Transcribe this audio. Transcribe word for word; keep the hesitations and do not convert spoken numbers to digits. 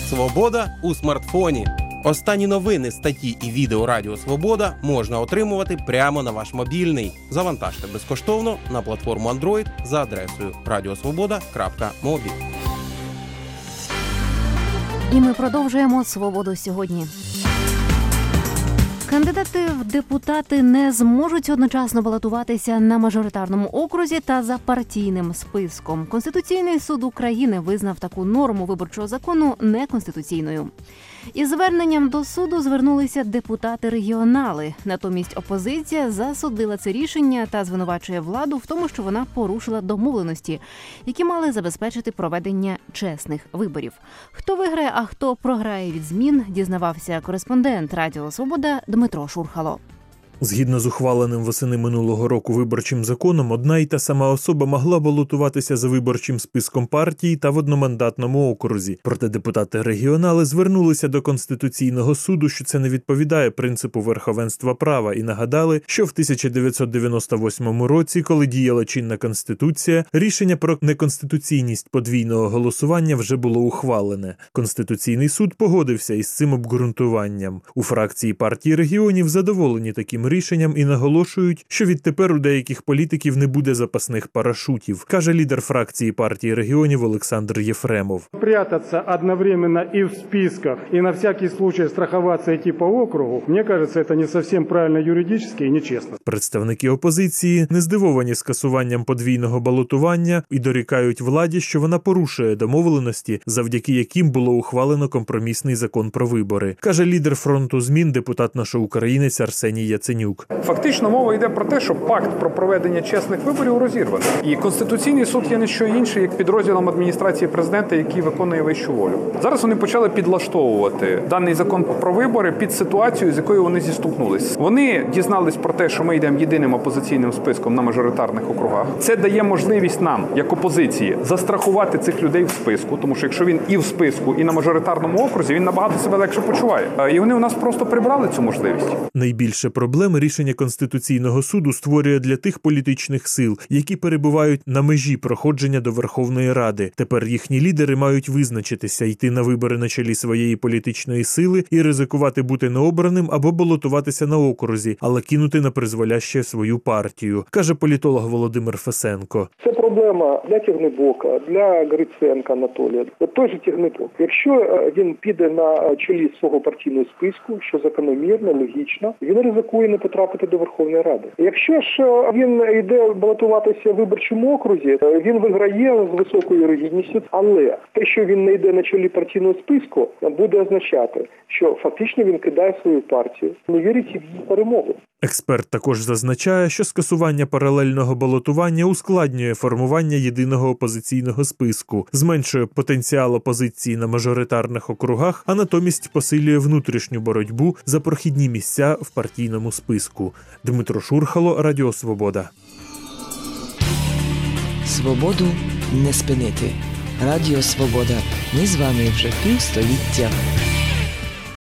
Свобода у смартфоні. Останні новини, статті і відео Радіо Свобода можна отримувати прямо на ваш мобільний. Завантажте безкоштовно на платформу Android за адресою радіосвобода крапка мобі. І ми продовжуємо «Свободу сьогодні». Кандидати в депутати не зможуть одночасно балотуватися на мажоритарному окрузі та за партійним списком. Конституційний суд України визнав таку норму виборчого закону неконституційною. Із зверненням до суду звернулися депутати-регіонали. Натомість опозиція засудила це рішення та звинувачує владу в тому, що вона порушила домовленості, які мали забезпечити проведення чесних виборів. Хто виграє, а хто програє від змін, дізнавався кореспондент Радіо Свобода Дмитро Шурхало. Згідно з ухваленим восени минулого року виборчим законом, одна й та сама особа могла балотуватися за виборчим списком партії та в одномандатному окрузі. Проте депутати-регіонали звернулися до Конституційного суду, що це не відповідає принципу верховенства права, і нагадали, що в тисяча дев'ятсот дев'яносто восьмому році, коли діяла чинна Конституція, рішення про неконституційність подвійного голосування вже було ухвалене. Конституційний суд погодився із цим обґрунтуванням. У фракції партії регіонів задоволені таким рішенням і наголошують, що відтепер у деяких політиків не буде запасних парашутів, каже лідер фракції партії регіонів Олександр Єфремов. Прятаться одновременно и в списках, и на всякий случай страховаться идти по округу, мне кажется, это не совсем правильно юридически и нечестно. Представники опозиції не здивовані скасуванням подвійного балотування і дорікають владі, що вона порушує домовленості, завдяки яким було ухвалено компромісний закон про вибори, каже лідер фронту змін, депутат нашоукраїнець Арсеній Яценюк. Фактично мова йде про те, що пакт про проведення чесних виборів розірваний. І Конституційний суд є не що інше, як підрозділом адміністрації президента, який виконує вищу волю. Зараз вони почали підлаштовувати даний закон про вибори під ситуацію, з якою вони зістукнулись. Вони дізнались про те, що ми йдемо єдиним опозиційним списком на мажоритарних округах. Це дає можливість нам, як опозиції, застрахувати цих людей в списку, тому що якщо він і в списку, і на мажоритарному окрузі, він набагато себе легше почуває. І вони у нас просто прибрали цю можливість. Найбільше проблем рішення Конституційного суду створює для тих політичних сил, які перебувають на межі проходження до Верховної Ради. Тепер їхні лідери мають визначитися, йти на вибори на чолі своєї політичної сили і ризикувати бути необраним або балотуватися на окрузі, але кинути на призволяще свою партію, каже політолог Володимир Фесенко. Це проблема для Тягнебока, для Гриценка Анатолія. От той же Тягнебок. Якщо він піде на чолі свого партійного списку, що закономірно, логічно, він ризикує не потрапити до Верховної Ради. Якщо ж він йде балотуватися в виборчому окрузі, він виграє з високою вірогідністю, але те, що він не йде на чолі партійного списку, буде означати, що фактично він кидає свою партію, не вірить в її перемогу. Експерт також зазначає, що скасування паралельного балотування ускладнює формування єдиного опозиційного списку, зменшує потенціал опозиції на мажоритарних округах, а натомість посилює внутрішню боротьбу за прохідні місця в партійному списку. Дмитро Шурхало, Радіо Свобода. Свободу не спинити. Радіо Свобода. Ми з вами вже півстоліття.